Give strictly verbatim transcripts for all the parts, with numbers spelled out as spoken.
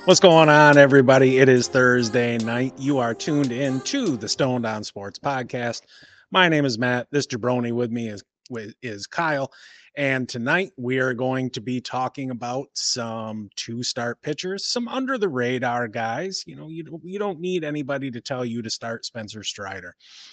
What's going on, everybody? It is Thursday night. You are tuned in to the Stone Down Sports Podcast. My name is Matt. This jabroni with me is is Kyle, and tonight we are going to be talking about some two-start pitchers, some under the radar guys. You know, you don't, you don't need anybody to tell you to start Spencer Strider,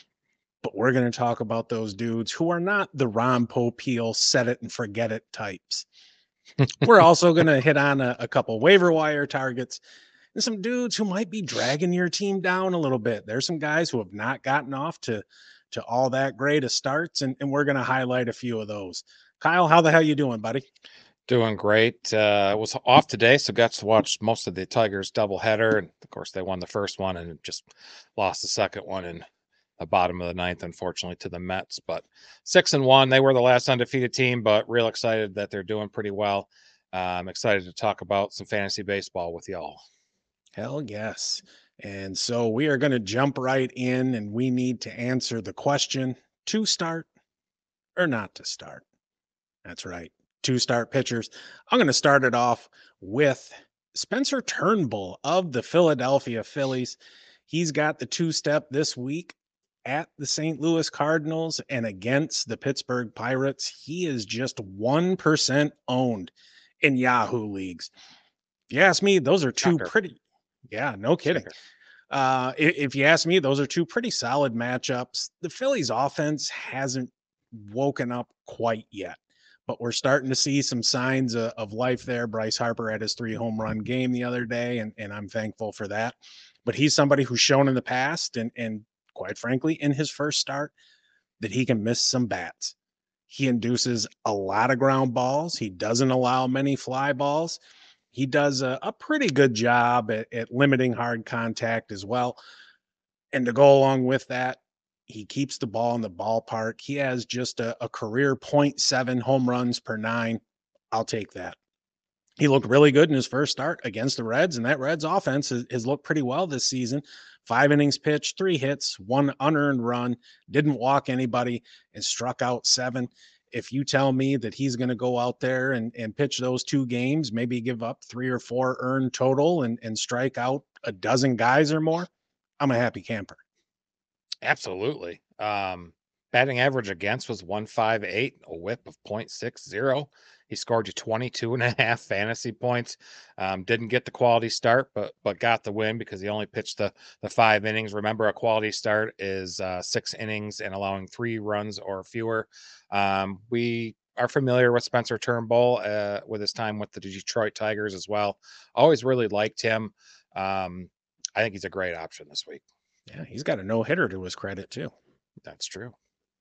but we're going to talk about those dudes who are not the Ron Popeil set it and forget it types. We're also going to hit on a, a couple waiver wire targets and some dudes who might be dragging your team down a little bit. There's some guys who have not gotten off to to all that great of starts, and, and we're going to highlight a few of those. Kyle, how the hell you doing, buddy? Doing great. Uh, I was off today, so got to watch most of the Tigers doubleheader, and of course they won the first one and just lost the second one in the bottom of the ninth, unfortunately, to the Mets. But six and one, they were the last undefeated team, but real excited that they're doing pretty well. Uh, I'm excited to talk about some fantasy baseball with y'all. Hell yes. And so we are going to jump right in, and we need to answer the question: to start or not to start? That's right. Two start pitchers. I'm going to start it off with Spencer Turnbull of the Philadelphia Phillies. He's got the two step this week at the Saint Louis Cardinals and against the Pittsburgh Pirates. He is just one percent owned in Yahoo leagues. If you ask me, those are two Shocker. pretty, yeah, no kidding. Shocker. Uh, if you ask me, those are two pretty solid matchups. The Phillies offense hasn't woken up quite yet, but we're starting to see some signs of, of life there. Bryce Harper had his three home run game the other day, and, and I'm thankful for that. But he's somebody who's shown in the past, and, and quite frankly, in his first start, that he can miss some bats. He induces a lot of ground balls. He doesn't allow many fly balls. He does a, a pretty good job at, at limiting hard contact as well. And to go along with that, he keeps the ball in the ballpark. He has just a, a career zero point seven home runs per nine. I'll take that. He looked really good in his first start against the Reds, and that Reds offense has, has looked pretty well this season. Five innings pitched, three hits, one unearned run, didn't walk anybody, and struck out seven. If you tell me that he's going to go out there and, and pitch those two games, maybe give up three or four earned total and, and strike out a dozen guys or more, I'm a happy camper. Absolutely. Um, batting average against was one fifty-eight, a whip of point six zero. He scored you twenty-two and a half fantasy points. Um, didn't get the quality start, but but got the win because he only pitched the the five innings. Remember, a quality start is uh, six innings and allowing three runs or fewer. Um, we are familiar with Spencer Turnbull uh, with his time with the Detroit Tigers as well. Always really liked him. Um, I think he's a great option this week. Yeah, he's got a no hitter to his credit, too. That's true.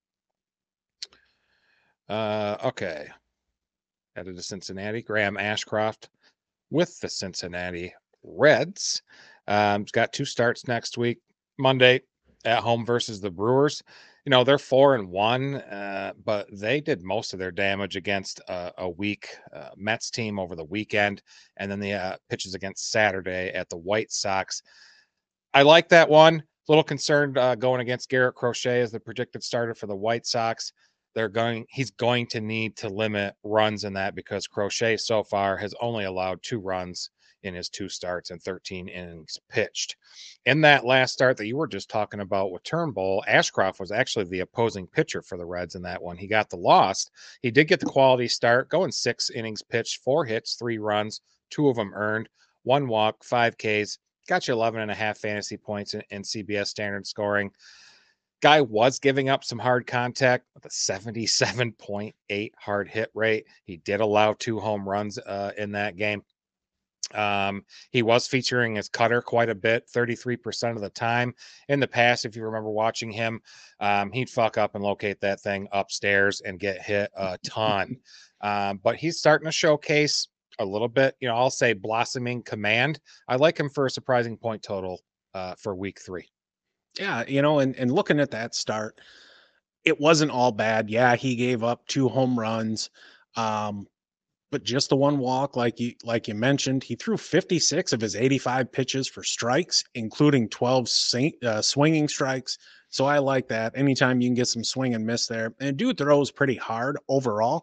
Uh, okay. Headed to Cincinnati. Graham Ashcroft with the Cincinnati Reds. Um, he's got two starts next week. Monday at home versus the Brewers. You know, they're four and one, uh, but they did most of their damage against uh, a weak uh, Mets team over the weekend. And then the uh, pitches against Saturday at the White Sox. I like that one. A little concerned uh, going against Garrett Crochet as the predicted starter for the White Sox. They're going. He's going to need to limit runs in that because Crochet so far has only allowed two runs in his two starts and thirteen innings pitched. In that last start that you were just talking about with Turnbull, Ashcroft was actually the opposing pitcher for the Reds in that one. He got the loss. He did get the quality start, going six innings pitched, four hits, three runs, two of them earned, one walk, five Ks. Got you eleven and a half fantasy points in, in C B S standard scoring. Guy was giving up some hard contact with a seventy-seven point eight hard hit rate. He did allow two home runs uh, in that game. Um, he was featuring his cutter quite a bit, thirty-three percent of the time. In the past, if you remember watching him, um, he'd fuck up and locate that thing upstairs and get hit a ton. Um, but he's starting to showcase a little bit, you know, I'll say blossoming command. I like him for a surprising point total uh, for week three. Yeah, you know, and, and looking at that start, it wasn't all bad. Yeah, he gave up two home runs, um, but just the one walk, like you like you mentioned, he threw fifty-six of his eighty-five pitches for strikes, including twelve uh, swinging strikes. So I like that. Anytime you can get some swing and miss there, and dude throws pretty hard overall.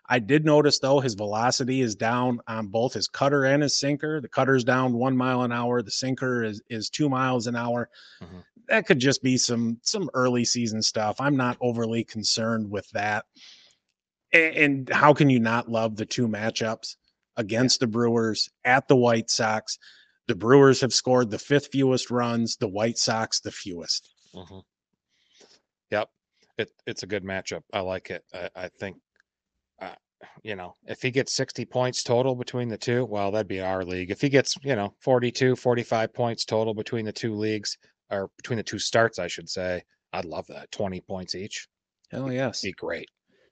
I did notice though his velocity is down on both his cutter and his sinker. The cutter's down one mile an hour. The sinker is is two miles an hour. Mhm. That could just be some some early season stuff. I'm not overly concerned with that. And, and how can you not love the two matchups Yeah. against the Brewers at the White Sox? The Brewers have scored the fifth fewest runs. The White Sox the fewest. Mhm. Yep. It it's a good matchup. I like it. I, I think uh, you know, if he gets sixty points total between the two, well, that'd be our league. If he gets, you know, forty-two, forty-five points total between the two leagues, or between the two starts, I should say, I'd love that. twenty points each. Hell yes. Be great.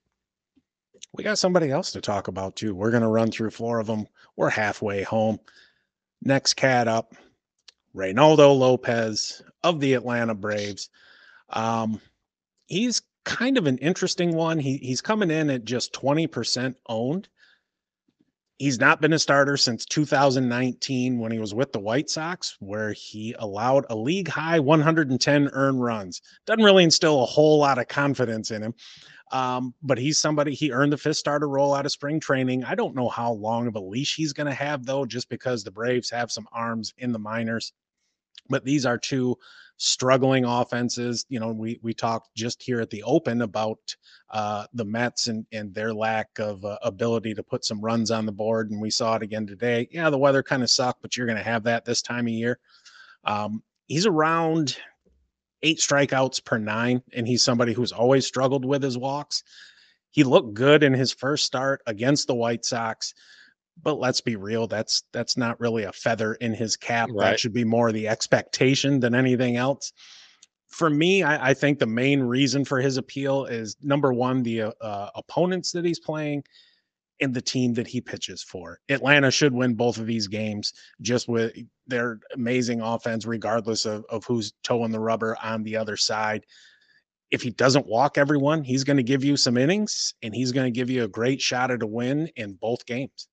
We got somebody else to talk about too. We're going to run through four of them. We're halfway home. Next cat up, Reynaldo Lopez of the Atlanta Braves. Um, he's kind of an interesting one. He he's coming in at just twenty percent owned. He's not been a starter since two thousand nineteen when he was with the White Sox, where he allowed a league high one hundred ten earned runs. Doesn't really instill a whole lot of confidence in him. Um, but he's somebody, he earned the fifth starter role out of spring training. I don't know how long of a leash he's going to have, though, just because the Braves have some arms in the minors. But these are two struggling offenses. You know, we we talked just here at the Open about uh, the Mets and and their lack of uh, ability to put some runs on the board, and we saw it again today. Yeah, the weather kind of sucked, but you're going to have that this time of year. Um, he's around eight strikeouts per nine, and he's somebody who's always struggled with his walks. He looked good in his first start against the White Sox, but let's be real, that's that's not really a feather in his cap. That Right. should be more the expectation than anything else. For me, I, I think the main reason for his appeal is number one, the uh, uh, opponents that he's playing and the team that he pitches for. Atlanta should win both of these games just with their amazing offense, regardless of, of who's toeing the rubber on the other side. If he doesn't walk everyone, he's going to give you some innings and he's going to give you a great shot at a win in both games.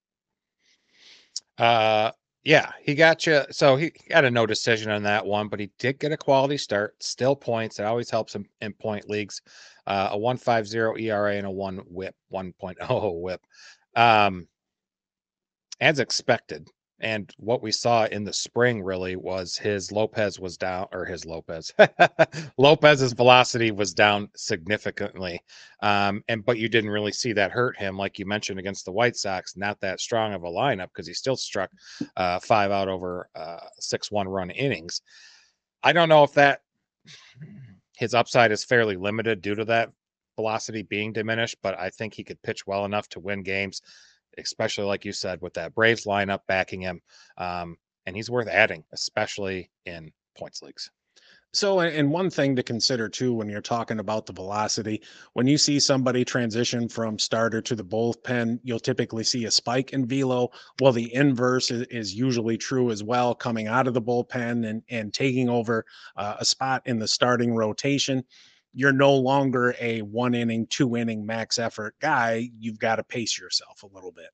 Uh, yeah, he got you. So he got a no decision on that one, but he did get a quality start. Still points. It always helps him in point leagues. Uh, a one point five zero E R A and a one whip, one point oh whip. Um, as expected. And what we saw in the spring really was his Lopez was down, or his Lopez Lopez's velocity was down significantly. Um, and but you didn't really see that hurt him, like you mentioned against the White Sox. Not that strong of a lineup because he still struck uh, five out over uh, six one run innings. I don't know if that his upside is fairly limited due to that velocity being diminished, but I think he could pitch well enough to win games, especially like you said, with that Braves lineup backing him. Um, and he's worth adding, especially in points leagues. So, and one thing to consider too, when you're talking about the velocity, when you see somebody transition from starter to the bullpen, you'll typically see a spike in velo. Well, the inverse is, is usually true as well, coming out of the bullpen and, and taking over uh, a spot in the starting rotation. You're no longer a one inning, two inning max effort guy. You've got to pace yourself a little bit.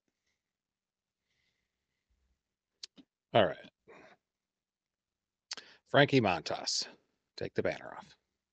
All right. Frankie Montas, take the banner off.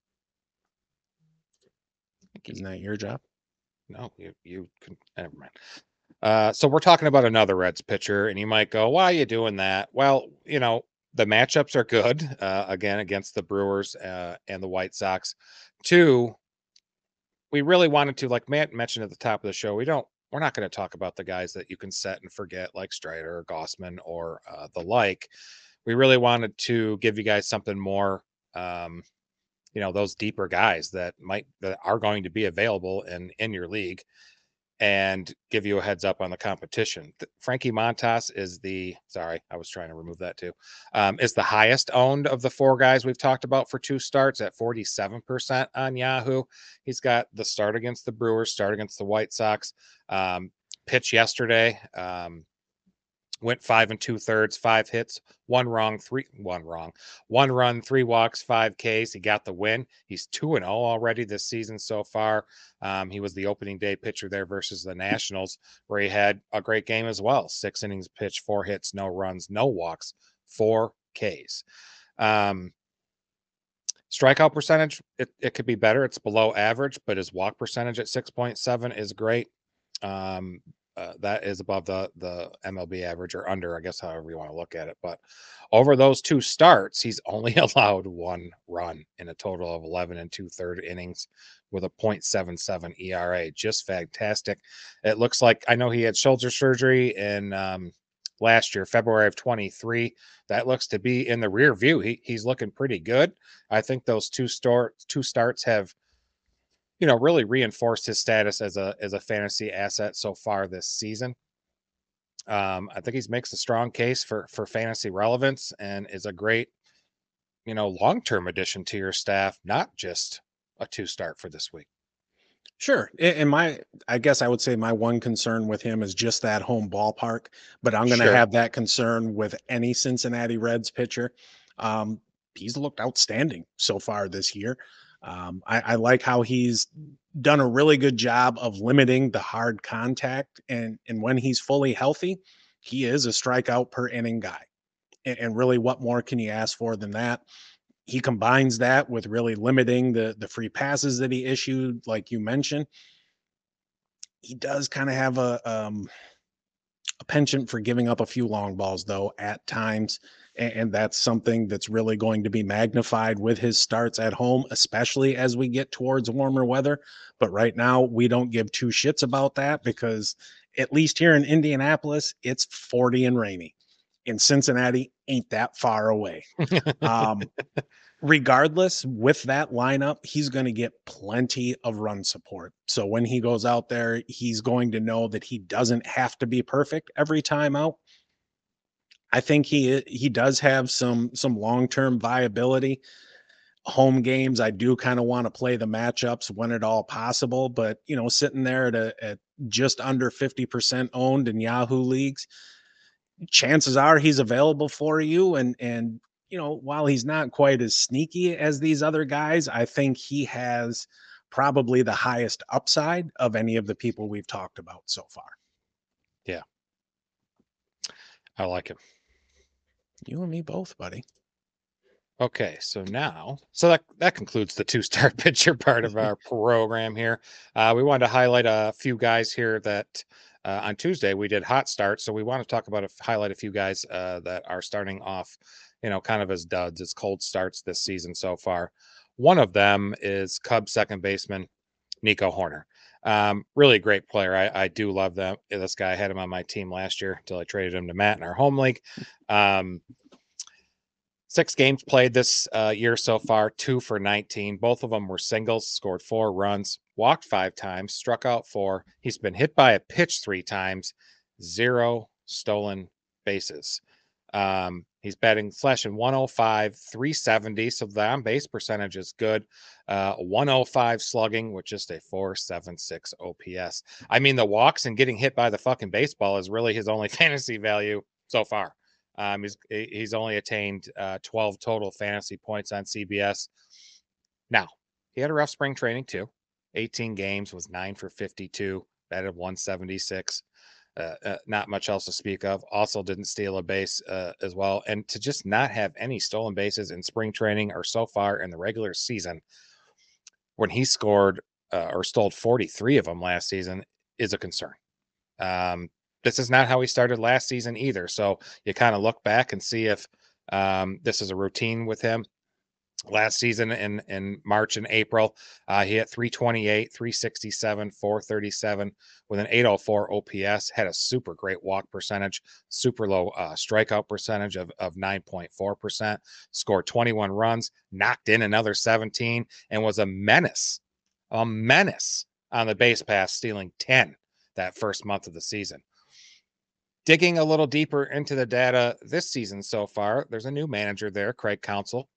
Isn't that your job? No, you you can never mind. Uh, so we're talking about another Reds pitcher, and you might go, "Why are you doing that?" Well, you know the matchups are good. Uh, again, against the Brewers uh, and the White Sox. Two, we really wanted to, like Matt mentioned at the top of the show, we don't. We're not going to talk about the guys that you can set and forget, like Strider or Gossman or uh, the like. We really wanted to give you guys something more. Um, you know, those deeper guys that might that are going to be available in in your league, and give you a heads up on the competition. Th- Frankie Montas is the sorry, I was trying to remove that too. Um, is the highest owned of the four guys we've talked about for two starts at forty-seven percent on Yahoo. He's got the start against the Brewers, start against the White Sox, um, pitch yesterday. Um, went five and two thirds, five hits, one wrong, three one wrong, one run, three walks, five Ks. He got the win. He's two and zero already this season so far. Um, he was the opening day pitcher there versus the Nationals, where he had a great game as well. Six innings pitched, four hits, no runs, no walks, four Ks. Um, strikeout percentage, it, it could be better. It's below average, but his walk percentage at six point seven is great. Um, uh, that is above the the M L B average or under, I guess, however you want to look at it. But over those two starts, he's only allowed one run in a total of eleven and two third innings with a point seven seven E R A. Just fantastic. It looks like I know he had shoulder surgery in um, last year, February of twenty-three. That looks to be in the rear view. He he's looking pretty good. I think those two start two starts have you know, really reinforced his status as a as a fantasy asset so far this season. Um, I think he makes a strong case for for fantasy relevance and is a great, you know, long-term addition to your staff, not just a two start for this week. Sure. a- And my, I guess I would say my one concern with him is just that home ballpark, but I'm going to Sure. have that concern with any Cincinnati Reds pitcher. Um, he's looked outstanding so far this year. Um, I, I like how he's done a really good job of limiting the hard contact, and and when he's fully healthy, he is a strikeout per inning guy. And, and really, what more can you ask for than that? He combines that with really limiting the the free passes that he issued, like you mentioned. He does kind of have a um, a penchant for giving up a few long balls, though, at times, and, and that's something that's really going to be magnified with his starts at home, especially as we get towards warmer weather. But right now, we don't give two shits about that because at least here in Indianapolis, it's forty and rainy. In Cincinnati, ain't that far away. Um, Regardless, with that lineup, he's going to get plenty of run support. So when he goes out there, he's going to know that he doesn't have to be perfect every time out. I think he he does have some some long-term viability. Home games, I do kind of want to play the matchups when at all possible, but you know, sitting there at a at just under fifty percent owned in Yahoo leagues, chances are he's available for you. And and you know, while he's not quite as sneaky as these other guys, I think he has probably the highest upside of any of the people we've talked about so far. Yeah, I like him. You and me both, buddy. Okay, so now, so that that concludes the two-start pitcher part of our program here. Uh, we wanted to highlight a few guys here that uh, on Tuesday we did hot starts, so we want to talk about a, highlight a few guys uh, that are starting off, you know, kind of as duds, as cold starts this season so far. One of them is Cubs second baseman Nico Horner. Um, really great player. I, I do love them. This guy, I had him on my team last year until I traded him to Matt in our home league. Um, Six games played this uh, year so far, two for nineteen. Both of them were singles, scored four runs, walked five times, struck out four. He's been hit by a pitch three times, zero stolen bases. Um, he's batting slashing one oh five, three seventy. So the on base percentage is good. Uh, one oh five slugging with just a four seventy-six O P S. I mean, the walks and getting hit by the fucking baseball is really his only fantasy value so far. Um, he's he's only attained uh, twelve total fantasy points on C B S. Now, he had a rough spring training too. eighteen games, was nine for fifty-two, batted one seventy-six. Uh, uh, not much else to speak of. Also, didn't steal a base uh, as well. And to just not have any stolen bases in spring training or so far in the regular season, when he scored uh, or stole forty-three of them last season, is a concern. Um, this is not how he started last season either. So you kind of look back and see if um, this is a routine with him. Last season in in March and April, uh, he hit three twenty-eight, three sixty-seven, four thirty-seven with an eight oh four O P S. Had a super great walk percentage, super low uh, strikeout percentage of of nine point four percent. Scored twenty-one runs, knocked in another seventeen, and was a menace, a menace on the base pass, stealing ten that first month of the season. Digging a little deeper into the data this season so far, there's a new manager there, Craig Counsell.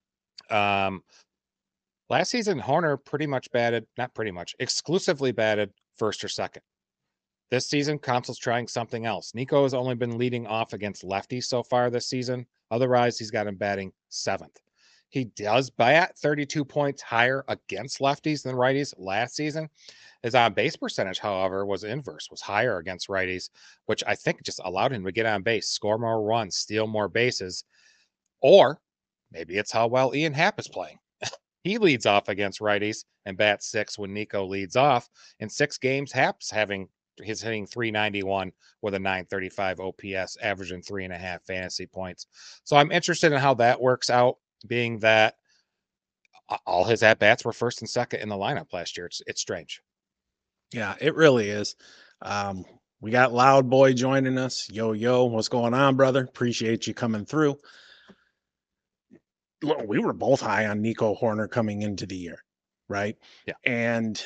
Um, Last season, Horner pretty much batted, not pretty much, exclusively batted first or second. This season, Counsell's trying something else. Nico has only been leading off against lefties so far this season. Otherwise, he's got him batting seventh. He does bat thirty-two points higher against lefties than righties last season. His on base percentage, however, was inverse, was higher against righties, which I think just allowed him to get on base, score more runs, steal more bases. Or maybe it's how well Ian Happ is playing. He leads off against righties and bats six when Nico leads off. In six games, Happ's having He's hitting three ninety-one with a nine thirty-five O P S, averaging three and a half fantasy points. So I'm interested in how that works out, being that all his at bats were first and second in the lineup last year. It's it's strange. Yeah, it really is. Um, we got Loud Boy joining us. Yo, yo, what's going on, brother? Appreciate you coming through. Look, we were both high on Nico Horner coming into the year, right? Yeah. And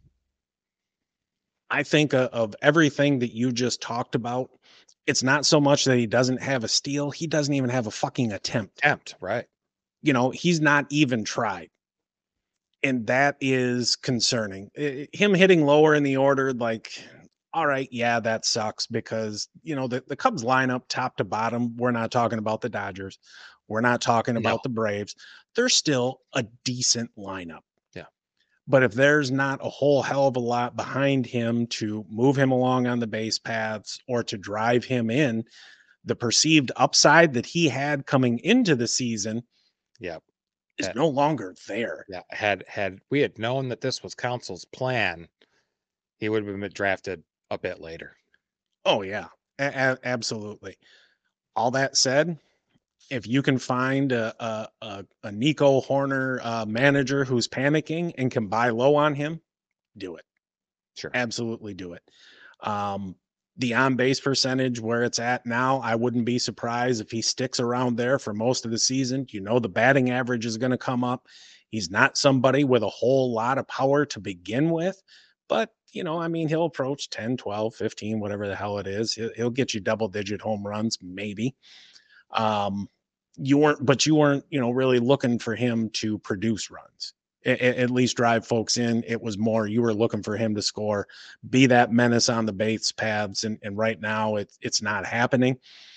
I think uh, of everything that you just talked about, it's not so much that he doesn't have a steal, he doesn't even have a fucking attempt. Attempt, right? You know, he's not even tried. And that is concerning. I- him hitting lower in the order, like, all right, yeah, that sucks because, you know, the, the Cubs lineup top to bottom, we're not talking about the Dodgers. We're not talking No. about the Braves. They're still a decent lineup. Yeah. But if there's not a whole hell of a lot behind him to move him along on the base paths or to drive him in, the perceived upside that he had coming into the season Yeah. is Had- no longer there. Yeah. Had had we had known that this was Council's plan, he would have been drafted a bit later. Oh, yeah, a- a- absolutely. All that said, if you can find a, a, a, a Nico Horner uh, manager who's panicking and can buy low on him, do it. Sure. Absolutely do it. Um, the on base percentage where it's at now, I wouldn't be surprised if he sticks around there for most of the season. You know, the batting average is going to come up. He's not somebody with a whole lot of power to begin with, but you know, I mean, he'll approach ten, twelve, fifteen, whatever the hell it is. He'll, he'll get you double digit home runs, maybe. Um, you weren't, but you weren't, you know, really looking for him to produce runs. At least drive folks in. It was more you were looking for him to score, be that menace on the base paths, and and right now it's it's not happening.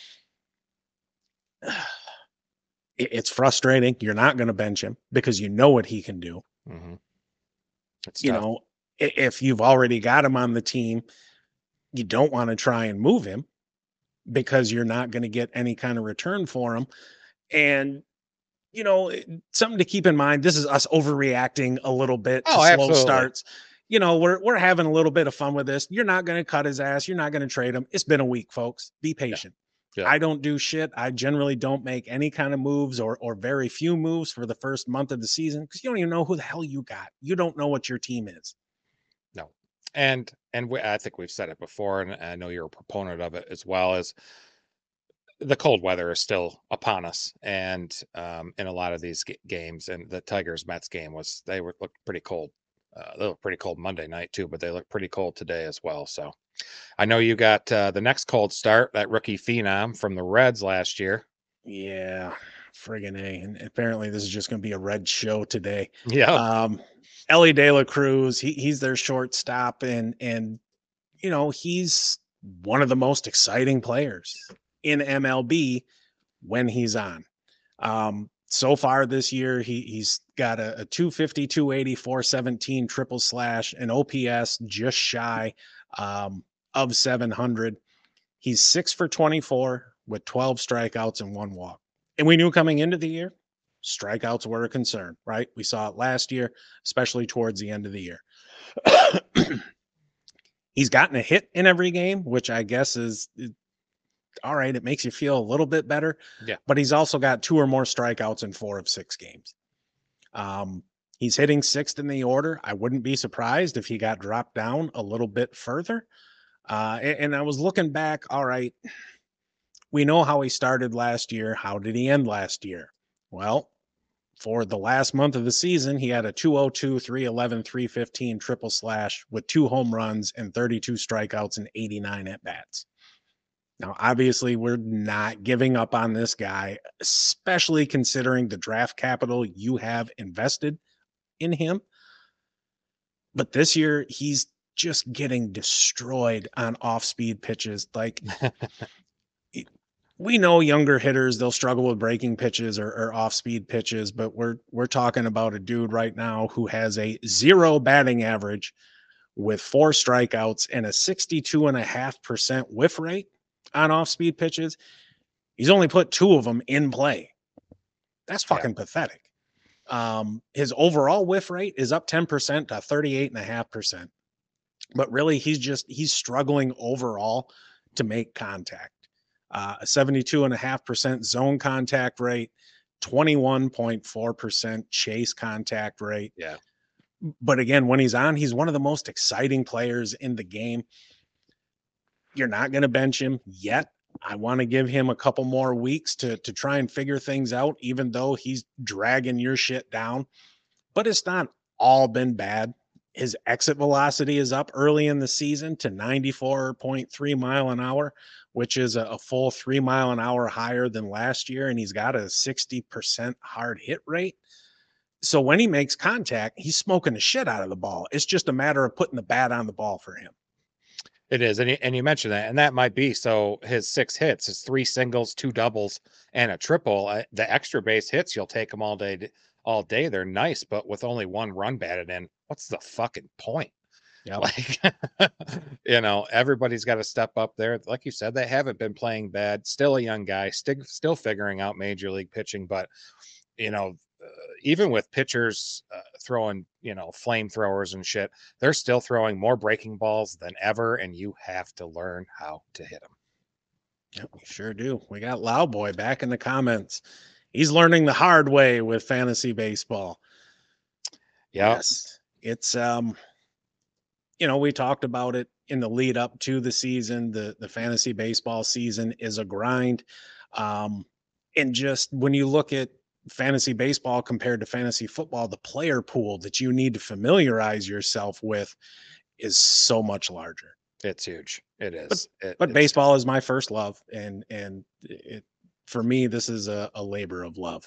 It's frustrating. You're not going to bench him because you know what he can do. Mm-hmm. It's you tough. know, if you've already got him on the team, you don't want to try and move him because you're not going to get any kind of return for him. And you know, something to keep in mind, this is us overreacting a little bit to Oh, slow absolutely. starts. You know, we're we're having a little bit of fun with this. You're not going to cut his ass. You're not going to trade him. It's been a week, folks. Be patient. Yeah. I don't do shit. I generally don't make any kind of moves or or very few moves for the first month of the season because you don't even know who the hell you got. You don't know what your team is. No. And and we, I think we've said it before, and I know you're a proponent of it as well, as the cold weather is still upon us, and um, in a lot of these g- games, and the Tigers Mets game was they were looked pretty cold. Uh, they looked pretty cold Monday night too, but they look pretty cold today as well. So I know you got uh, the next cold start, that rookie phenom from the Reds last year. Yeah, friggin' A. And apparently this is just going to be a Red show today. Yeah. Um, Ellie De La Cruz, he, he's their shortstop, and and you know he's one of the most exciting players in M L B when he's on. Um, so far this year, he he's got a, a two fifty, two eighty, four seventeen triple slash, an O P S just shy um, of seven hundred. He's six for twenty-four with twelve strikeouts and one walk. And we knew coming into the year, strikeouts were a concern, right? We saw it last year, especially towards the end of the year. He's gotten a hit in every game, which I guess is, is all right. It makes you feel a little bit better. Yeah. But he's also got two or more strikeouts in four of six games. Um, he's hitting sixth in the order. I wouldn't be surprised if he got dropped down a little bit further. Uh, and, and I was looking back. All right. We know how he started last year. How did he end last year? Well, for the last month of the season, he had a two oh two, three eleven, three fifteen triple slash with two home runs and thirty-two strikeouts and eighty-nine at bats. Now, obviously, we're not giving up on this guy, especially considering the draft capital you have invested in him. But this year, he's just getting destroyed on off-speed pitches. Like, we know younger hitters, they'll struggle with breaking pitches or, or off-speed pitches, but we're we're talking about a dude right now who has a zero batting average with four strikeouts and a sixty-two and a half percent whiff rate on off-speed pitches. He's only put two of them in play. That's fucking yeah. pathetic. Um, his overall whiff rate is up ten percent to thirty-eight and a half percent. but really he's just he's struggling overall to make contact. Uh, a seventy-two point five percent zone contact rate, twenty-one point four percent chase contact rate. Yeah. But again, when he's on, he's one of the most exciting players in the game. You're not going to bench him yet. I want to give him a couple more weeks to to try and figure things out, even though he's dragging your shit down. But it's not all been bad. His exit velocity is up early in the season to ninety-four point three mile an hour, which is a, a full three mile an hour higher than last year. And he's got a sixty percent hard hit rate. So when he makes contact, he's smoking the shit out of the ball. It's just a matter of putting the bat on the ball for him. It is. And you, and you mentioned that, and that might be so. His six hits is three singles, two doubles, and a triple. Uh, the extra base hits, you'll take them all day, all day. They're nice, but with only one run batted in, what's the fucking point? Yep. Like, you know, everybody's got to step up there. Like you said, they haven't been playing bad. Still a young guy, still, still figuring out major league pitching. But, you know, uh, even with pitchers uh, throwing, you know, flamethrowers and shit, they're still throwing more breaking balls than ever. And you have to learn how to hit them. Yep, we sure do. We got Loud Boy back in the comments. He's learning the hard way with fantasy baseball. Yep. Yes. It's, um, you know, we talked about it in the lead up to the season. The the fantasy baseball season is a grind. Um, and just when you look at fantasy baseball compared to fantasy football, the player pool that you need to familiarize yourself with is so much larger. It's huge. It is. But, it, but it's baseball tough. is my first love, and and it for me, this is a, a labor of love.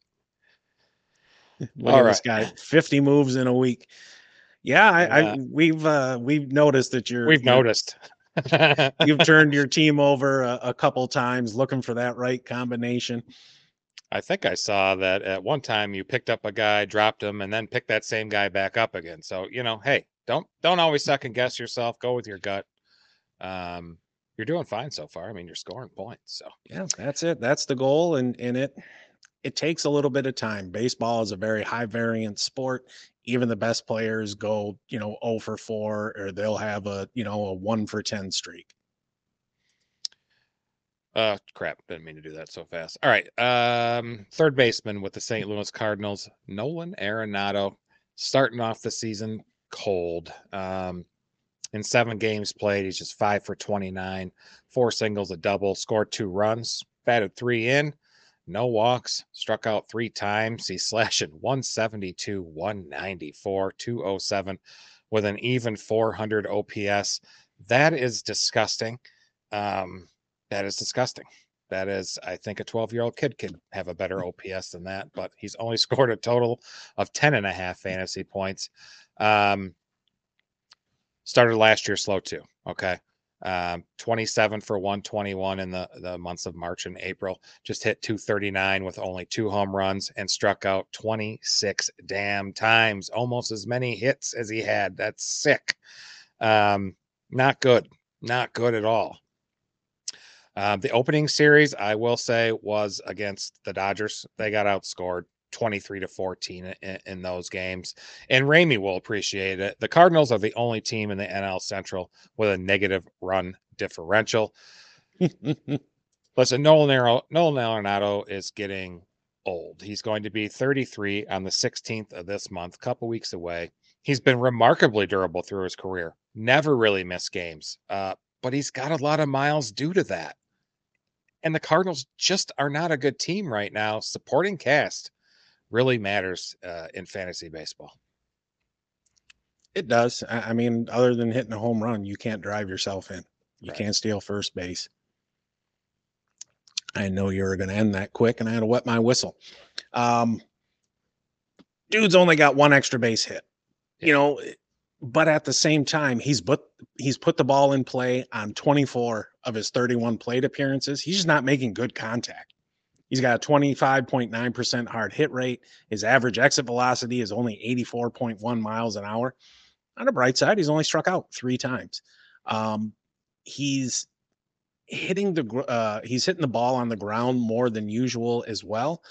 Look All at this right. guy, fifty moves in a week. Yeah, I, I Yeah. we've uh, we've noticed that you're We've you're noticed. you've turned your team over a, a couple times looking for that right combination. I think I saw that at one time you picked up a guy, dropped him, and then picked that same guy back up again. So, you know, hey, don't don't always second guess yourself. Go with your gut. Um, you're doing fine so far. I mean, you're scoring points. So Yeah, that's it. That's the goal, and and it it takes a little bit of time. Baseball is a very high variance sport. Even the best players go, you know, zero for four, or they'll have a, you know, a one for ten streak. uh crap, didn't mean to do that so fast. All right. Um, third baseman with the Saint Louis Cardinals, Nolan Arenado, starting off the season cold. Um, in seven games played, he's just five for twenty-nine, four singles, a double, scored two runs, batted three in, no walks, struck out three times. He's slashing one seventy-two, one ninety-four, two oh seven with an even four hundred O P S. That is disgusting. Um, that is disgusting. That is, I think a twelve year old kid could have a better O P S than that, but he's only scored a total of ten and a half fantasy points. Um, started last year slow too. Okay. Um, twenty-seven for one twenty-one in the, the months of March and April, just hit two thirty-nine with only two home runs and struck out twenty-six damn times, almost as many hits as he had. That's sick. Um, not good. Not good at all. Uh, the opening series, I will say, was against the Dodgers. They got outscored twenty-three to fourteen in, in those games. And Ramey will appreciate it. The Cardinals are the only team in the N L Central with a negative run differential. Listen, Nolan, Arenado, Nolan Arenado is getting old. He's going to be thirty-three on the sixteenth of this month, a couple weeks away. He's been remarkably durable through his career. Never really missed games, uh, but he's got a lot of miles due to that. And the Cardinals just are not a good team right now. Supporting cast really matters uh, in fantasy baseball. It does. I, I mean, other than hitting a home run, you can't drive yourself in. You Right. can't steal first base. I know you were going to end that quick, and I had to wet my whistle. Um, dude's only got one extra base hit, Yeah. you know, but at the same time, he's put he's put the ball in play on twenty-four of his thirty-one plate appearances. He's just not making good contact. He's got a twenty-five point nine percent hard hit rate. His average exit velocity is only eighty-four point one miles an hour. On the bright side, he's only struck out three times. Um, he's hitting the uh, he's hitting the ball on the ground more than usual as well.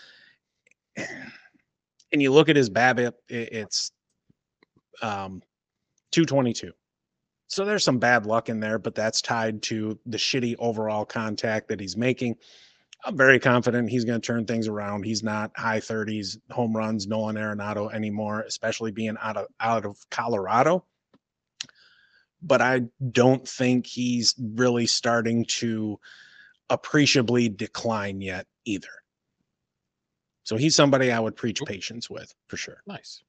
And you look at his BABIP, it's um, two twenty-two. So there's some bad luck in there, but that's tied to the shitty overall contact that he's making. I'm very confident he's going to turn things around. He's not high thirties home runs, Nolan Arenado anymore, especially being out of out of Colorado. But I don't think he's really starting to appreciably decline yet either. So he's somebody I would preach patience with for sure. Nice.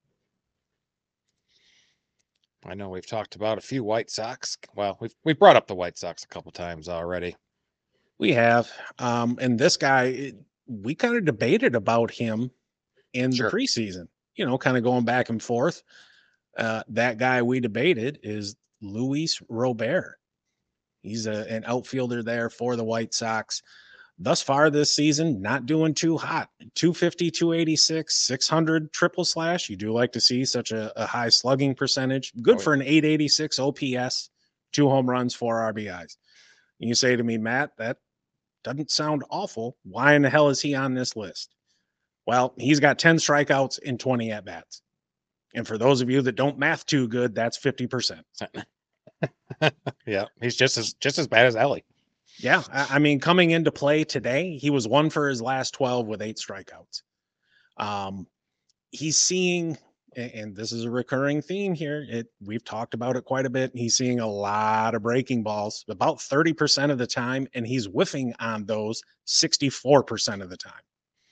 I know we've talked about a few White Sox. Well, we've we brought up the White Sox a couple times already. We have. Um, and this guy, we kind of debated about him in Sure. the preseason, you know, kind of going back and forth. Uh, that guy we debated is Luis Robert. He's a, an outfielder there for the White Sox. Thus far this season, not doing too hot. two fifty, two eighty-six, six hundred triple slash. You do like to see such a, a high slugging percentage. Good Oh, for yeah. an eight eighty-six O P S, two home runs, four R B Is. And you say to me, Matt, that doesn't sound awful. Why in the hell is he on this list? Well, he's got ten strikeouts in twenty at bats. And for those of you that don't math too good, that's fifty percent. Yeah, he's just as just as bad as Ellie. Yeah, I, I mean, coming into play today, he was one for his last twelve with eight strikeouts. Um, he's seeing, and this is a recurring theme here. It we've talked about it quite a bit. He's seeing a lot of breaking balls, about thirty percent of the time, and he's whiffing on those sixty-four percent of the time.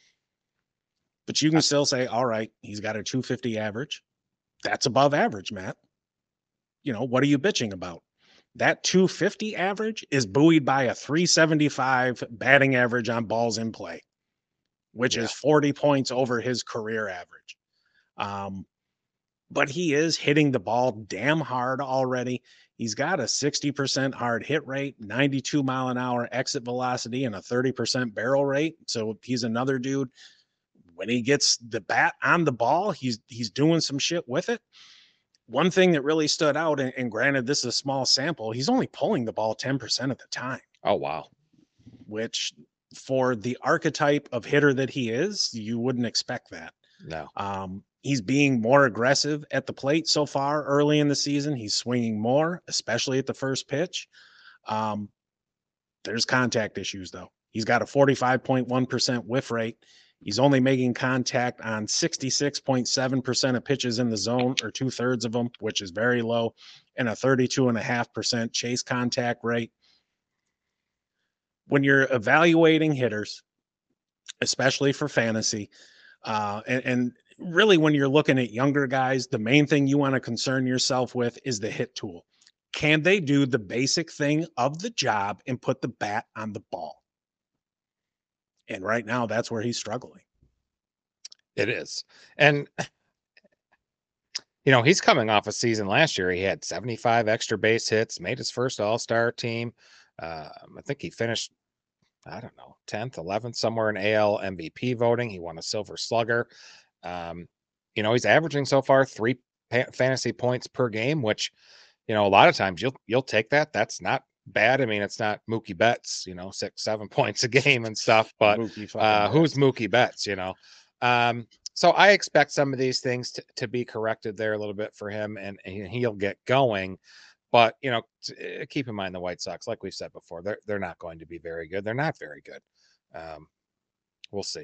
But you can still say, all right, he's got a two fifty average. That's above average, Matt. You know, what are you bitching about? That two fifty average is buoyed by a three seventy-five batting average on balls in play, which Yeah. is forty points over his career average. Um, but he is hitting the ball damn hard already. He's got a sixty percent hard hit rate, ninety-two mile an hour exit velocity, and a thirty percent barrel rate. So he's another dude. When he gets the bat on the ball, he's he's doing some shit with it. One thing that really stood out, and, and granted, this is a small sample, he's only pulling the ball ten percent of the time. Oh, wow. Which for the archetype of hitter that he is, you wouldn't expect that. No. Um, he's being more aggressive at the plate so far early in the season. He's swinging more, especially at the first pitch. Um, there's contact issues, though. He's got a forty-five point one percent whiff rate. He's only making contact on sixty-six point seven percent of pitches in the zone, or two thirds of them, which is very low, and a thirty-two point five percent chase contact rate. When you're evaluating hitters, especially for fantasy, uh, and, and really when you're looking at younger guys, the main thing you want to concern yourself with is the hit tool. Can they do the basic thing of the job and put the bat on the ball? And right now, that's where he's struggling. It is. And, you know, he's coming off a season last year. He had seventy-five extra base hits, made his first all-star team. Um, I think he finished, I don't know, tenth, eleventh, somewhere in A L M V P voting. He won a Silver Slugger. Um, you know, he's averaging so far three pa- fantasy points per game, which, you know, a lot of times you'll you'll take that. That's not bad. I mean, it's not Mookie Betts, you know, six, seven points a game and stuff, but uh, who's Mookie Betts, you know? Um, so I expect some of these things to, to be corrected there a little bit for him, and, and he'll get going. But, you know, t- keep in mind the White Sox, like we've said before, they're, they're not going to be very good. They're not very good. Um, we'll see.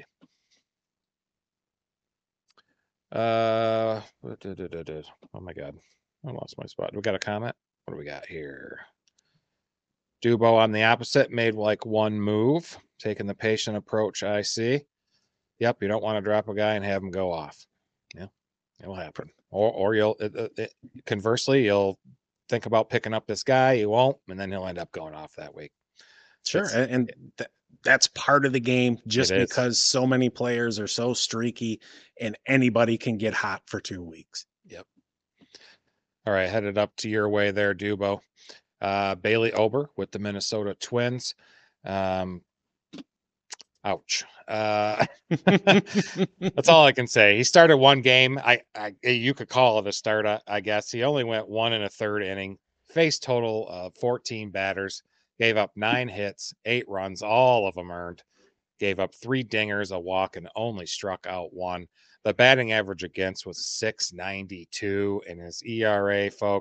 Uh, oh my God. I lost my spot. We got a comment. What do we got here? Dubo on the opposite made like one move, taking the patient approach. I see. Yep, you don't want to drop a guy and have him go off. Yeah, it'll happen. Or, or you'll it, it, conversely, you'll think about picking up this guy. You won't, and then he'll end up going off that week. Sure, it's, and, and th- that's part of the game. Just because so many players are so streaky, and anybody can get hot for two weeks. Yep. All right, headed up to your way there, Dubo. Uh, Bailey Ober with the Minnesota Twins. Um, ouch. Uh, that's all I can say. He started one game. I, I you could call it a start, I, I guess. He only went one and a third inning. Faced total of fourteen batters. Gave up nine hits, eight runs, all of them earned. Gave up three dingers, a walk, and only struck out one. The batting average against was six ninety-two, and his E R A, folks,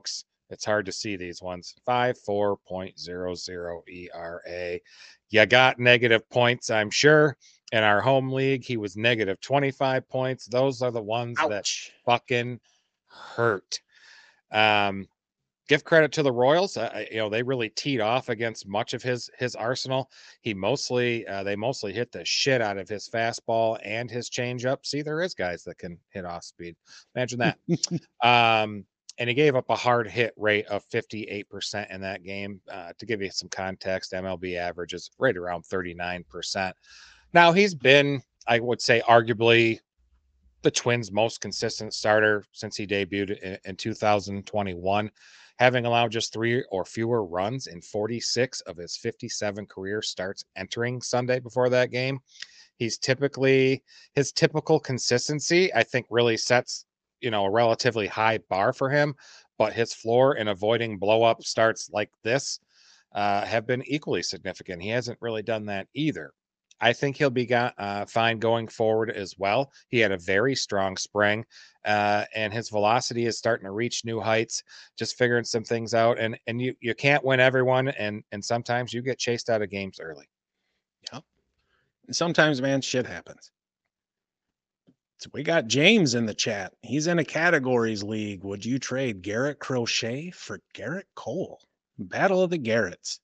It's hard to see these ones. five four point oh oh E R A. You got negative points, I'm sure. In our home league, he was negative twenty-five points. Those are the ones that Ouch. fucking hurt. Um, give credit to the Royals. Uh, you know, they really teed off against much of his his arsenal. He mostly uh, they mostly hit the shit out of his fastball and his changeup. See, there is guys that can hit off speed. Imagine that. um, and he gave up a hard hit rate of fifty-eight percent in that game. Uh, to give you some context, M L B average is right around thirty-nine percent. Now he's been, I would say, arguably the Twins' most consistent starter since he debuted in, in two thousand twenty-one, having allowed just three or fewer runs in forty-six of his fifty-seven career starts entering Sunday before that game. He's typically, his typical consistency, I think, really sets, you know, a relatively high bar for him, but his floor in avoiding blow up starts like this uh, have been equally significant. He hasn't really done that either. I think he'll be got, uh, fine going forward as well. He had a very strong spring, uh, and his velocity is starting to reach new heights. Just figuring some things out, and and you you can't win everyone, and and sometimes you get chased out of games early. Yeah. And sometimes, man, shit happens. So we got James in the chat. He's in a categories league. Would you trade Garrett Crochet for Garrett Cole? Battle of the Garretts.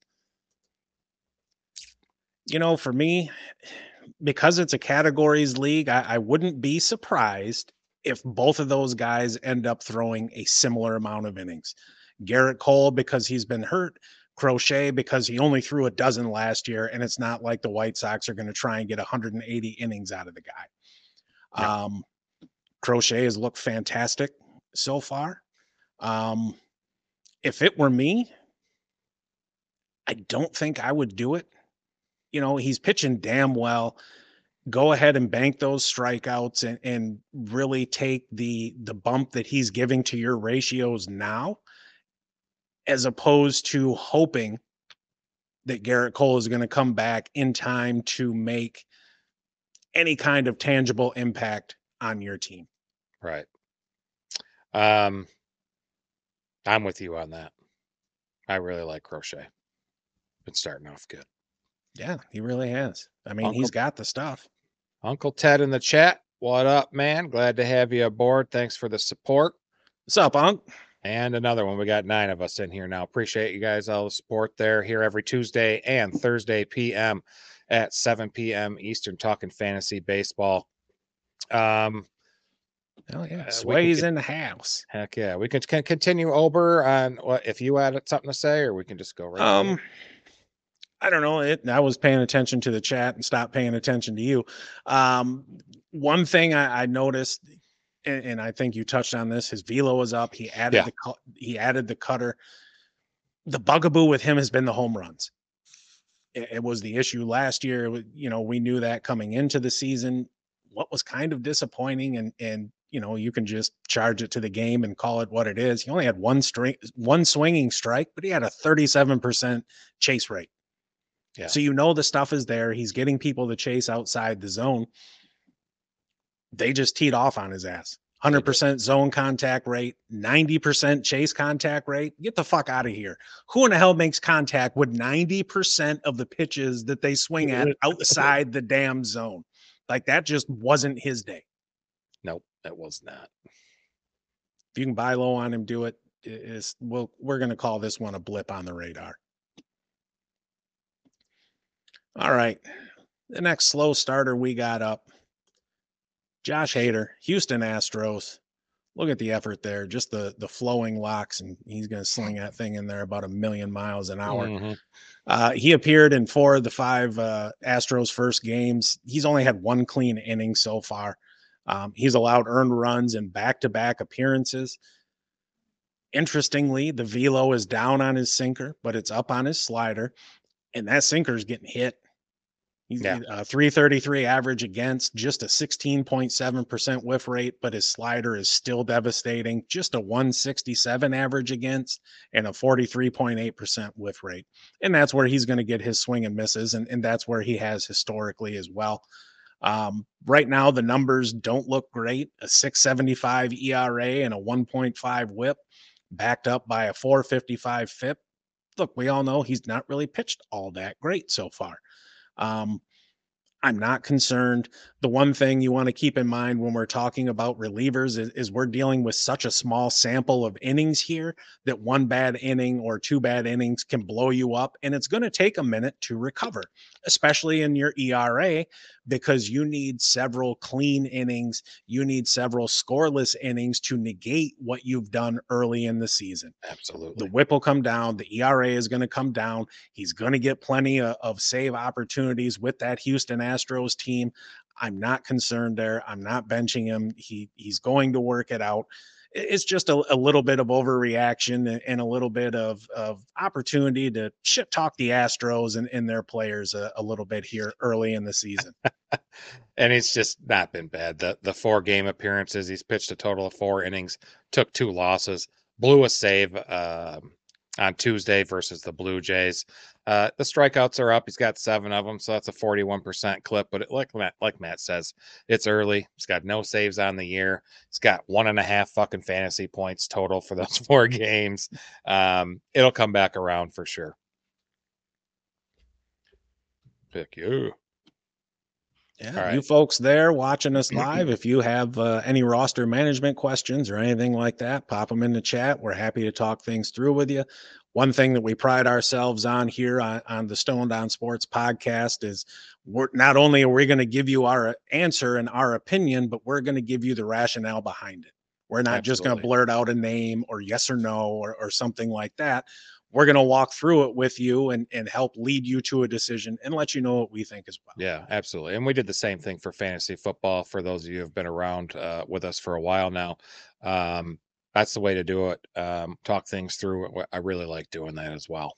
You know, for me, because it's a categories league, I, I wouldn't be surprised if both of those guys end up throwing a similar amount of innings. Garrett Cole, because he's been hurt. Crochet, because he only threw a dozen last year, and it's not like the White Sox are going to try and get one hundred eighty innings out of the guy. Yeah. Um, Crochet has looked fantastic so far. Um, if it were me, I don't think I would do it. You know, he's pitching damn well. Go ahead and bank those strikeouts and, and really take the the bump that he's giving to your ratios now, as opposed to hoping that Garrett Cole is going to come back in time to make any kind of tangible impact on your team. Right. Um, I'm with you on that. I really like Crochet. Been starting off good. Yeah, he really has. I mean, Uncle, he's got the stuff. Uncle Ted in the chat. What up, man? Glad to have you aboard. Thanks for the support. What's up, Unc? And another one. We got nine of us in here now. Appreciate you guys, all the support there. Here every Tuesday and Thursday P M at seven P M Eastern, talking fantasy baseball. Um, Oh yeah, uh, Sway's can, in the house. Heck yeah, we can, can continue Ober on what if you had something to say, or we can just go right. Um, I don't know. It. I was paying attention to the chat and stopped paying attention to you. Um, one thing I, I noticed, and, and I think you touched on this, his velo was up. He added Yeah. the he added the cutter. The bugaboo with him has been the home runs. It, it was the issue last year. You know, we knew that coming into the season. What was kind of disappointing, and and you know, you can just charge it to the game and call it what it is. He only had one string, one swinging strike, but he had a thirty-seven percent chase rate. Yeah. So you know the stuff is there. He's getting people to chase outside the zone. They just teed off on his ass. one hundred percent zone contact rate, ninety percent chase contact rate. Get the fuck out of here. Who in the hell makes contact with ninety percent of the pitches that they swing at outside the damn zone? Like, that just wasn't his day. Nope, that was not. If you can buy low on him, do it. It's, well, we're going to call this one a blip on the radar. All right. The next slow starter we got up, Josh Hader, Houston Astros. Look at the effort there. Just the the flowing locks, and he's going to sling that thing in there about a million miles an hour. Mm-hmm. Uh, he appeared in four of the five uh, Astros first games. He's only had one clean inning so far. Um, he's allowed earned runs in back-to-back appearances. Interestingly, the velo is down on his sinker, but it's up on his slider, and that sinker is getting hit. He's Yeah. a three thirty-three average against, just a sixteen point seven percent whiff rate, but his slider is still devastating. Just a one sixty-seven average against and a forty-three point eight percent whiff rate. And that's where he's going to get his swing and misses, and, and that's where he has historically as well. Um, right now, the numbers don't look great. A six seventy-five E R A and a one point five whip. backed up by a four fifty-five F I P. Look, we all know he's not really pitched all that great so far. Um, I'm not concerned. The one thing you want to keep in mind when we're talking about relievers is, is we're dealing with such a small sample of innings here that one bad inning or two bad innings can blow you up. And it's going to take a minute to recover, especially in your E R A, because you need several clean innings. You need several scoreless innings to negate what you've done early in the season. The Absolutely. whip will come down. The E R A is going to come down. He's going to get plenty of, of save opportunities with that Houston Astros team. I'm not concerned there. I'm not benching him. He he's going to work it out. It's just a, a little bit of overreaction and a little bit of, of opportunity to shit talk the Astros and, and their players a, a little bit here early in the season. And it's just not been bad. The the four game appearances, he's pitched a total of four innings, took two losses, blew a save uh, on Tuesday versus the Blue Jays. Uh, the strikeouts are up. He's got seven of them, so that's a forty-one percent clip. But it, like Matt, like Matt says, it's early. He's got no saves on the year. He's got one and a half fucking fantasy points total for those four games. Um, it'll come back around for sure. Pick you. Yeah, All you right. folks there watching us live, if you have uh, any roster management questions or anything like that, pop them in the chat. We're happy to talk things through with you. One thing that we pride ourselves on here on, on the Stoned On Sports podcast is we're not only are we going to give you our answer and our opinion, but we're going to give you the rationale behind it. We're not just going to Absolutely. blurt out a name or yes or no or, or something like that. We're going to walk through it with you and, and help lead you to a decision and let you know what we think as well. Yeah, absolutely. And we did the same thing for fantasy football. For those of you who have been around uh, with us for a while now, um, that's the way to do it. Um, talk things through. I really like doing that as well.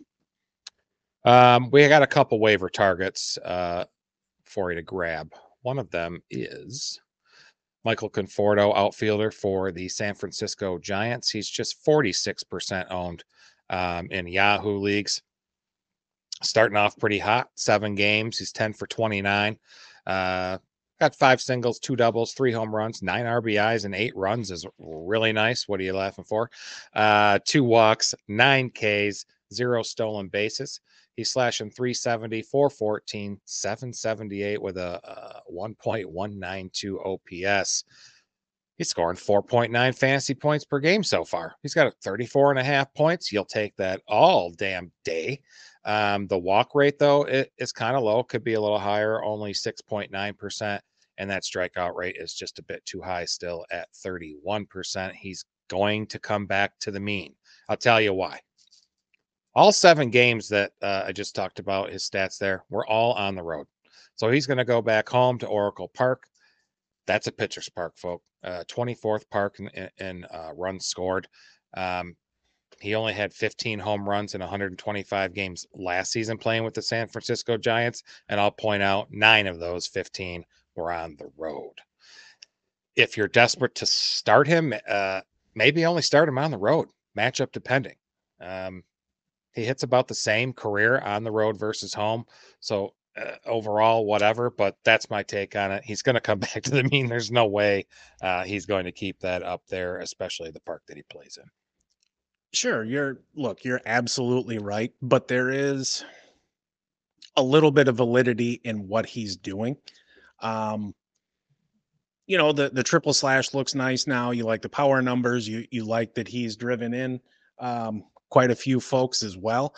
Um, we got a couple waiver targets uh, for you to grab. One of them is Michael Conforto, outfielder for the San Francisco Giants. He's just forty-six percent owned um, in Yahoo leagues. Starting off pretty hot, seven games. He's ten for twenty-nine. Uh, got five singles, two doubles, three home runs, nine R B Is, and eight runs is really nice. What are you laughing for? Uh, two walks, nine Ks, zero stolen bases. He's slashing three seventy, four fourteen, seven seventy-eight with a, a one point one nine two O P S. He's scoring four point nine fantasy points per game so far. He's got a thirty-four and a half points. You'll take that all damn day. Um, the walk rate, though, it, is kind of low, could be a little higher, only six point nine percent. And that strikeout rate is just a bit too high still at thirty-one percent. He's going to come back to the mean. I'll tell you why. All seven games that uh, I just talked about, his stats there, were all on the road. So he's going to go back home to Oracle Park. That's a pitcher's park, folks. Uh, twenty-fourth park in, in uh, runs scored. Um, he only had fifteen home runs in one hundred twenty-five games last season playing with the San Francisco Giants. And I'll point out nine of those fifteen were on the road. If you're desperate to start him, uh, maybe only start him on the road, matchup depending. Um, he hits about the same career on the road versus home. So uh, overall, whatever, but that's my take on it. He's going to come back to the mean. There's no way uh, he's going to keep that up there, especially the park that he plays in. Sure, you're look, you're absolutely right, but there is a little bit of validity in what he's doing. Um, you know, the the triple slash looks nice now. You like the power numbers. You you like that he's driven in um, quite a few folks as well.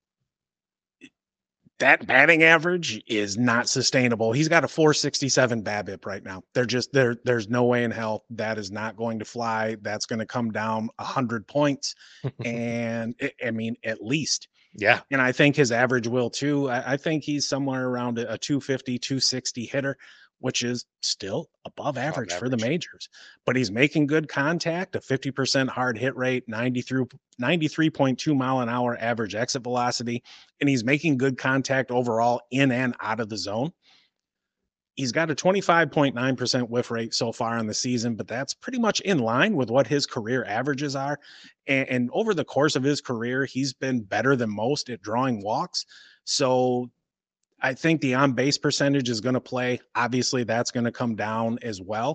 That batting average is not sustainable. He's got a four sixty-seven BABIP right now. They're just there. There's no way in hell that is not going to fly. That's going to come down a hundred points, and it, I mean at least. Yeah. And I think his average will too. I, I think he's somewhere around a, a two fifty, two sixty hitter, which is still above average, Above for the average. majors. But he's making good contact, a fifty percent hard hit rate, ninety through ninety-three point two mile an hour average exit velocity, and he's making good contact overall in and out of the zone. He's got a twenty-five point nine percent whiff rate so far in the season, but that's pretty much in line with what his career averages are. And, and over the course of his career, he's been better than most at drawing walks. So I think the on base percentage is going to play. Obviously, that's going to come down as well.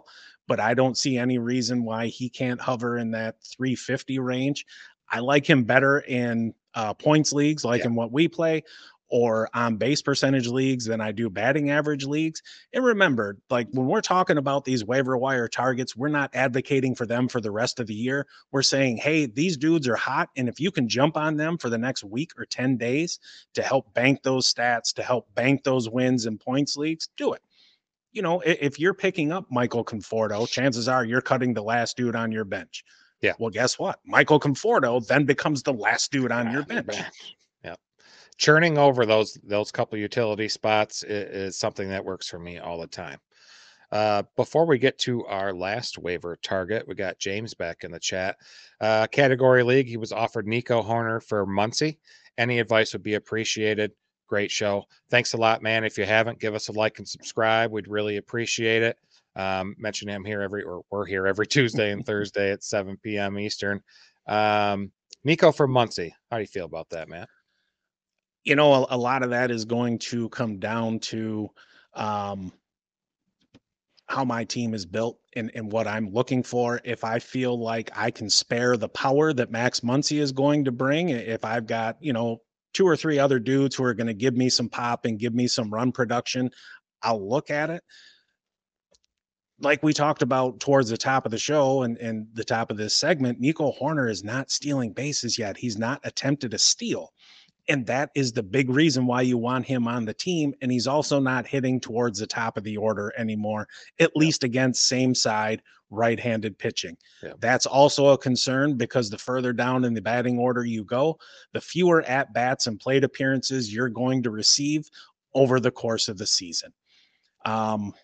but I don't see any reason why he can't hover in that three fifty range. I like him better in uh, points leagues, like Yeah. in what we play, or on base percentage leagues than I do batting average leagues. And remember, like when we're talking about these waiver wire targets, we're not advocating for them for the rest of the year. We're saying, hey, these dudes are hot. And if you can jump on them for the next week or ten days to help bank those stats, to help bank those wins in points leagues, do it. You know, if you're picking up Michael Conforto, chances are you're cutting the last dude on your bench. Yeah. Well, guess what? Michael Conforto then becomes the last dude on your bench. Yeah. Churning over those those couple utility spots is, is something that works for me all the time. Uh, before we get to our last waiver target, we got James back in the chat. Uh, category league, he was offered Nico Horner for Muncie. Any advice would be appreciated. Great show. Thanks a lot, man. If you haven't, give us a like and subscribe. We'd really appreciate it. Um, mention him here every, or we're here every Tuesday and Thursday at seven p.m. Eastern. Um, Nico from Muncie. How do you feel about that, man? You know, a, a lot of that is going to come down to um, how my team is built and, and what I'm looking for. If I feel like I can spare the power that Max Muncy is going to bring, if I've got, you know, two or three other dudes who are going to give me some pop and give me some run production, I'll look at it. Like we talked about towards the top of the show and, and the top of this segment, Nico Horner is not stealing bases yet. He's not attempted a steal. And that is the big reason why you want him on the team. And he's also not hitting towards the top of the order anymore, at Yeah. least against same side right-handed pitching. Yeah. That's also a concern because the further down in the batting order you go, the fewer at-bats and plate appearances you're going to receive over the course of the season. Um,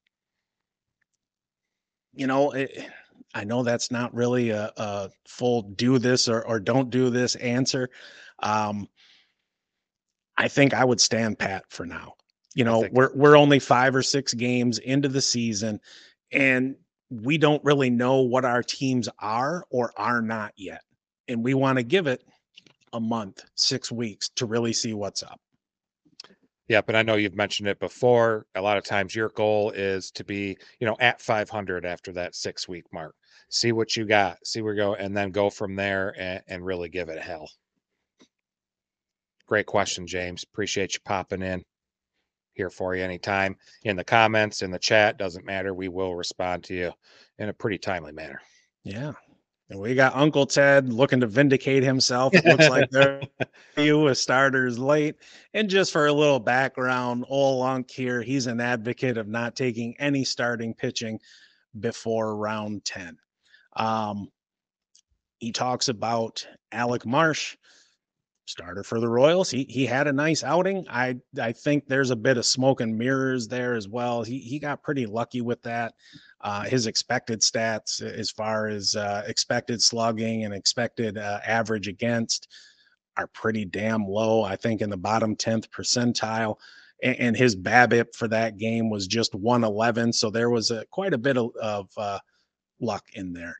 you know, it, I know that's not really a, a full do this or, or don't do this answer. Um, I think I would stand pat for now. You know, think- we're we're only five or six games into the season, and we don't really know what our teams are or are not yet. And we want to give it a month, six weeks to really see what's up. Yeah, but I know you've mentioned it before. A lot of times your goal is to be, you know, at five hundred after that six week mark. See what you got, see where you go, and then go from there and, and really give it hell. Great question, James. Appreciate you popping in. Here for you anytime in the comments, in the chat. Doesn't matter. We will respond to you in a pretty timely manner. Yeah. And we got Uncle Ted looking to vindicate himself. It looks like there you with starters late. And just for a little background, old Unk here, he's an advocate of not taking any starting pitching before round ten. Um, he talks about Alec Marsh, starter for the Royals. He he had a nice outing. I I think there's a bit of smoke and mirrors there as well. He he got pretty lucky with that. Uh, his expected stats, as far as uh, expected slugging and expected uh, average against, are pretty damn low. I think in the bottom tenth percentile. And, and his BABIP for that game was just one eleven. So there was a, quite a bit of, of uh, luck in there.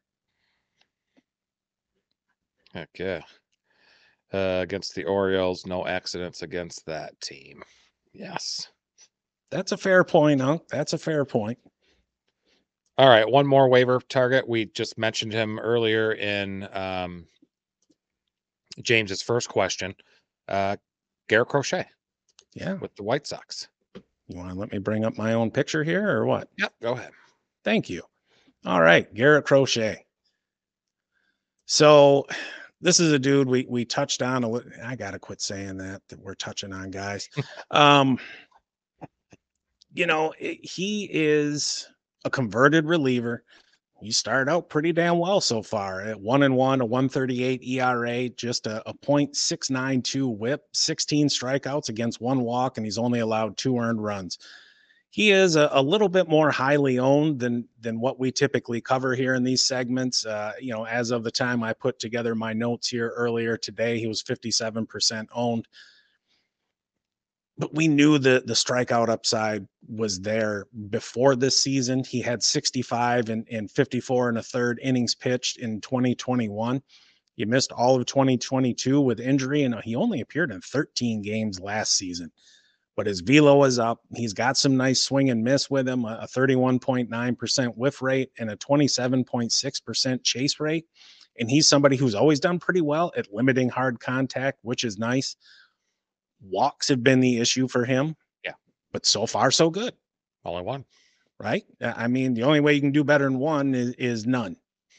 Okay. Uh, against the Orioles, no accidents against that team. Yes. That's a fair point, Hunk. That's a fair point. All right, one more waiver target. We just mentioned him earlier in um, James's first question. Uh, Garrett Crochet. Yeah. With the White Sox. You want to let me bring up my own picture here or what? Yep, go ahead. Thank you. All right, Garrett Crochet. So this is a dude we we touched on. A, I got to quit saying that, that we're touching on, guys. um, you know, he is a converted reliever. He started out pretty damn well so far at one and one, a one thirty-eight E R A, just a, a point six nine two whip, sixteen strikeouts against one walk, and he's only allowed two earned runs. He is a, a little bit more highly owned than than what we typically cover here in these segments. Uh, you know, as of the time I put together my notes here earlier today, he was fifty-seven percent owned. But we knew that the strikeout upside was there before this season. He had sixty-five and, and fifty-four and a third innings pitched in twenty twenty-one. He missed all of twenty twenty-two with injury, and he only appeared in thirteen games last season. but his velo is up. He's got some nice swing and miss with him, a thirty-one point nine percent whiff rate and a twenty-seven point six percent chase rate. And he's somebody who's always done pretty well at limiting hard contact, which is nice. Walks have been the issue for him. Yeah. But so far, so good. Only one. Right? I mean, the only way you can do better than one is, is none.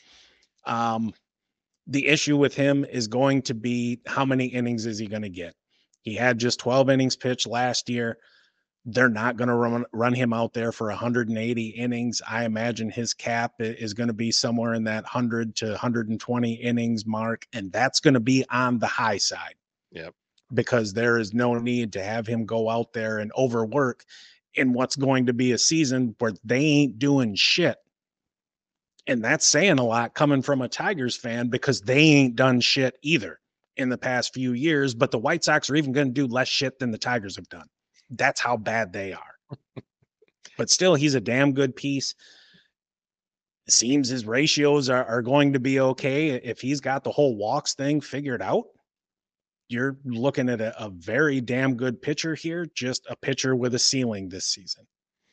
Um, the issue with him is going to be how many innings is he going to get? He had just twelve innings pitched last year. They're not going to run, run him out there for one hundred eighty innings. I imagine his cap is going to be somewhere in that one hundred to one hundred twenty innings mark, and that's going to be on the high side. Yep. Because there is no need to have him go out there and overwork in what's going to be a season where they ain't doing shit. And that's saying a lot coming from a Tigers fan, because they ain't done shit either in the past few years, but the White Sox are even going to do less shit than the Tigers have done. That's how bad they are. But still, he's a damn good piece. It seems his ratios are, are going to be okay. If he's got the whole walks thing figured out, you're looking at a, a very damn good pitcher here, just a pitcher with a ceiling this season.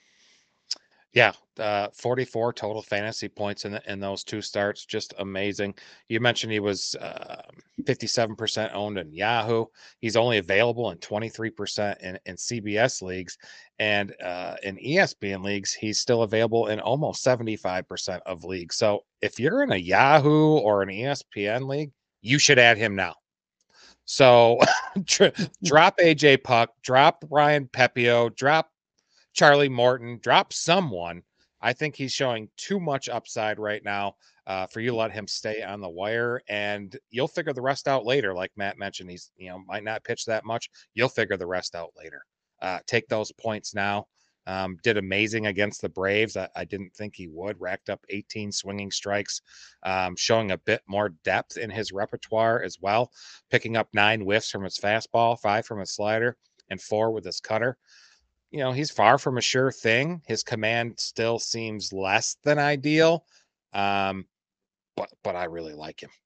Yeah, uh, forty-four total fantasy points in the, in those two starts, just amazing. You mentioned he was uh, fifty-seven percent owned in Yahoo. He's only available in twenty-three percent in, in C B S leagues, and uh, in E S P N leagues, he's still available in almost seventy-five percent of leagues. So if you're in a Yahoo or an E S P N league, you should add him now. So drop A J Puck, drop Ryan Pepio, drop Charlie Morton, drop someone. I think he's showing too much upside right now uh, for you to let him stay on the wire, and you'll figure the rest out later. Like Matt mentioned, he's, you know, might not pitch that much. You'll figure the rest out later. Uh, take those points now. Um, did amazing against the Braves. I, I didn't think he would. Racked up eighteen swinging strikes, um, showing a bit more depth in his repertoire as well. Picking up nine whiffs from his fastball, five from his slider, and four with his cutter. You know, he's far from a sure thing. His command still seems less than ideal, um, but but I really like him.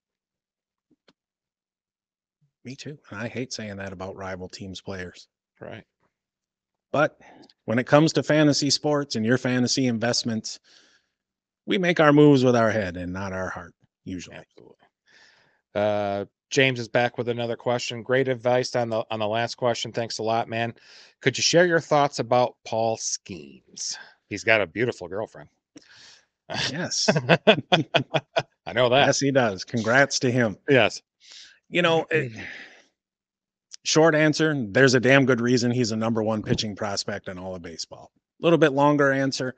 Me too. And I hate saying that about rival teams' players. Right. But when it comes to fantasy sports and your fantasy investments, we make our moves with our head and not our heart, usually. Absolutely. Uh, James is back with another question. Great advice on the on the last question. Thanks a lot, man. Could you share your thoughts about Paul Skeens? He's got a beautiful girlfriend. Yes. I know that. Yes, he does. Congrats to him. Yes. You know, it, short answer, there's a damn good reason he's a number one pitching prospect in all of baseball. A little bit longer answer.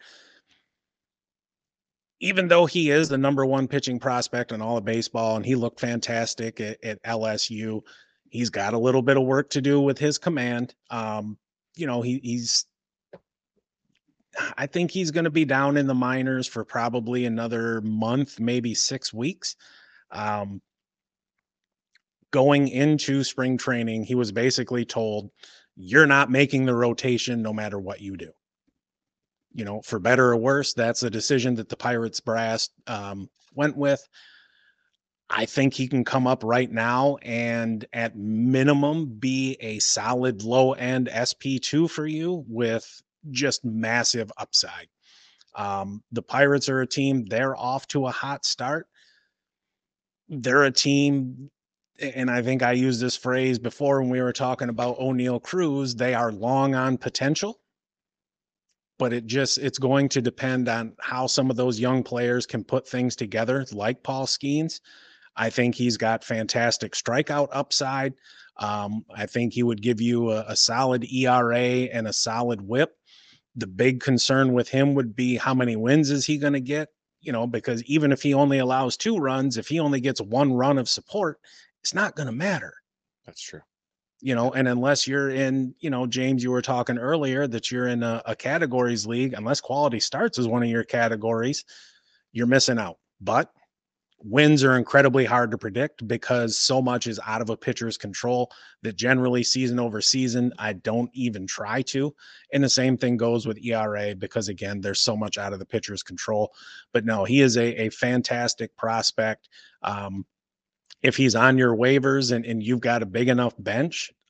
Even though he is the number one pitching prospect in all of baseball and he looked fantastic at, at L S U, he's got a little bit of work to do with his command. Um, you know, he, he's, I think he's going to be down in the minors for probably another month, maybe six weeks. Um, going into spring training, he was basically told, you're not making the rotation no matter what you do. You know, for better or worse, that's a decision that the Pirates brass um, went with. I think he can come up right now and at minimum be a solid low end S P two for you with just massive upside. Um, the Pirates are a team, they're off to a hot start. They're a team, and I think I used this phrase before when we were talking about O'Neal Cruz, they are long on potential. But it just, it's going to depend on how some of those young players can put things together, like Paul Skeens. I think he's got fantastic strikeout upside. Um, I think he would give you a, a solid E R A and a solid whip. The big concern with him would be how many wins is he going to get? You know, because even if he only allows two runs, if he only gets one run of support, it's not going to matter. That's true. You know, and unless you're in, you know, James, you were talking earlier that you're in a, a categories league, unless quality starts as one of your categories, you're missing out. But wins are incredibly hard to predict because so much is out of a pitcher's control that generally season over season, I don't even try to. And the same thing goes with E R A because, again, there's so much out of the pitcher's control. But no, he is a, a fantastic prospect. Um, if he's on your waivers and, and you've got a big enough bench,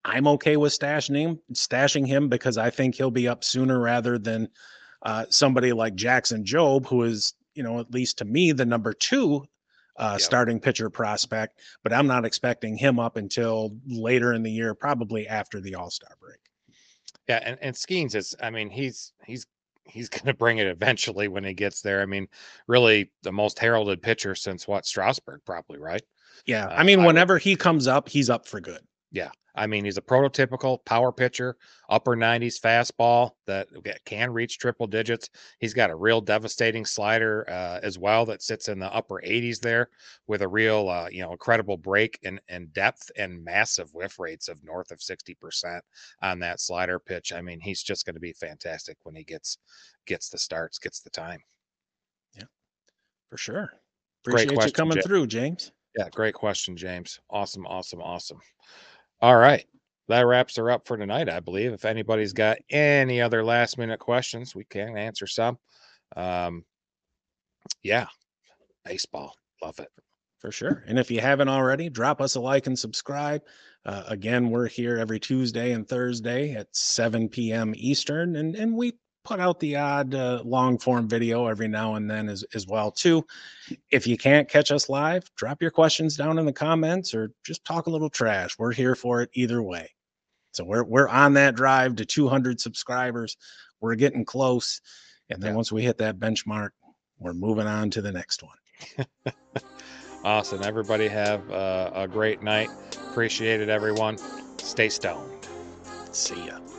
I'm okay with stashing him, stashing him because I think he'll be up sooner rather than uh, somebody like Jackson Jobe, who is, you know, at least to me, the number two uh, Yep. starting pitcher prospect. But I'm not expecting him up until later in the year, probably after the All Star break. Yeah, and and Skeens is, I mean, he's he's he's going to bring it eventually when he gets there. I mean, really the most heralded pitcher since what, Strasburg, probably, right? Yeah, Uh, I mean, I would whenever think. he comes up, he's up for good. Yeah. I mean, he's a prototypical power pitcher, upper nineties fastball that that can reach triple digits. He's got a real devastating slider uh, as well that sits in the upper eighties there with a real, uh, you know, incredible break and, and depth and massive whiff rates of north of sixty percent on that slider pitch. I mean, he's just going to be fantastic when he gets gets the starts, gets the time. Yeah, for sure. Great Appreciate you question, coming Jay. through, James. Yeah, great question, James. Awesome, awesome, awesome. All right. That wraps her up for tonight, I believe. If anybody's got any other last minute questions, we can answer some. Um, yeah, baseball. Love it. For sure. And if you haven't already, drop us a like and subscribe. Uh, again, we're here every Tuesday and Thursday at seven p.m. Eastern, and and we put out the odd uh, long form video every now and then as, as well too. If you can't catch us live, drop your questions down in the comments or just talk a little trash. We're here for it either way. So we're we're on that drive to two hundred subscribers. We're getting close, and then Yeah. once we hit that benchmark, we're moving on to the next one. Awesome. Everybody have uh, a great night. Appreciate it, everyone. Stay stoned. See ya.